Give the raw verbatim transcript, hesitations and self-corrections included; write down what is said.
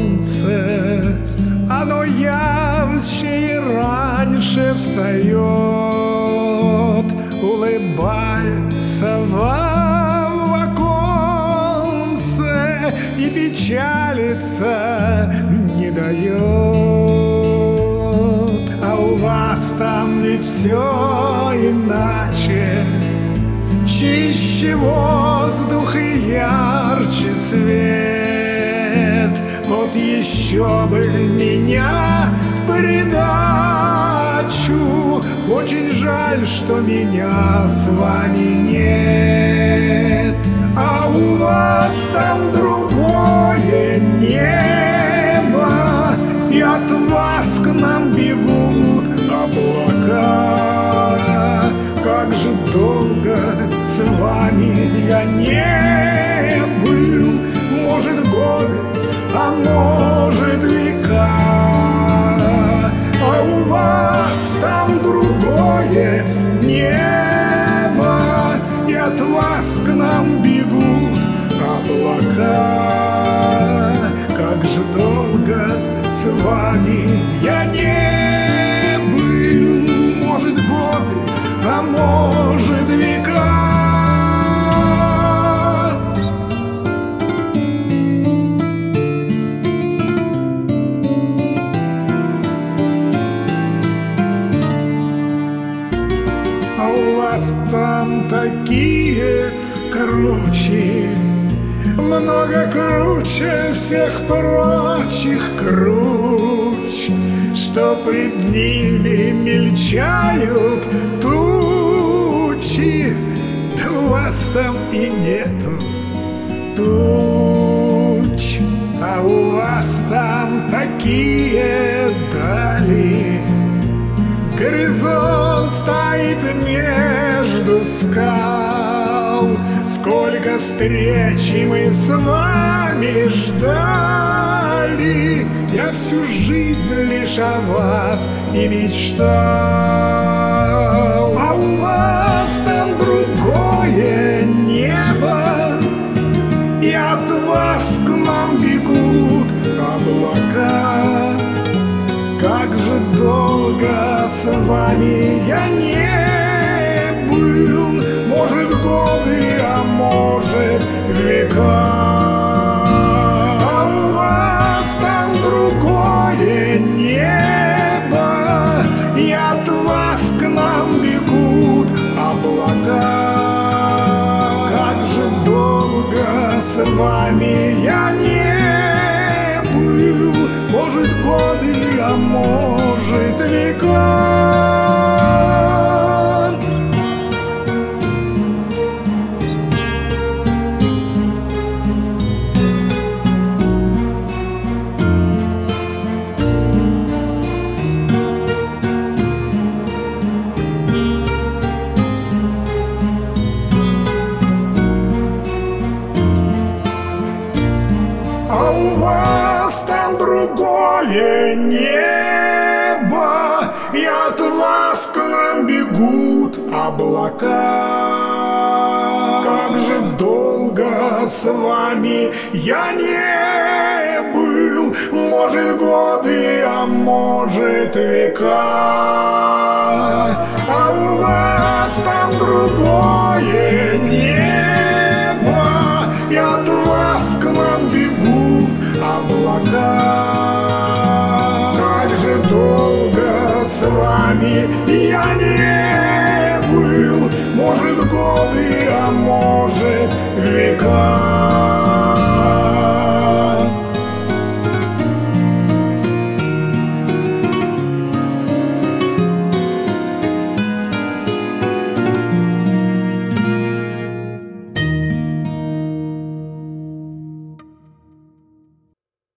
солнце, оно ярче и раньше встает, улыбается вам в оконце и печалиться не дает. А у вас там ведь все иначе, чище воздух и ярче свет. Вот еще бы меня в придачу, очень жаль, что меня с вами нет. А у вас там другое небо, и от вас к нам бегут облака. Как же долго с вами я не был, может, годы, а может, века. А у вас там другое небо, и от вас к нам бегут облака. Как же долго с вами я не был, может, годы, а может, века. А у вас там такие круче, много круче всех прочих круч, что пред ними мельчают тучи. Да у вас там и нету туч. А у вас там такие дали, горизонт таит между скал. Сколько встреч мы с вами ждали, я всю жизнь лишь о вас и мечтал. А у вас там другое небо, и от вас к нам бегут облака. Как же долго с вами я не был, может, годы, а может, века. А у вас там другое небо, и от вас к нам бегут облака. Как же долго с вами я не был, может, годы, а может, века. А у вас там другое небо, и от вас к нам бегут облака. Как же долго с вами я не был, может, годы, а может, века. А у вас там другое небо, и от вас к нам бегут облака. Как же долго с вами я не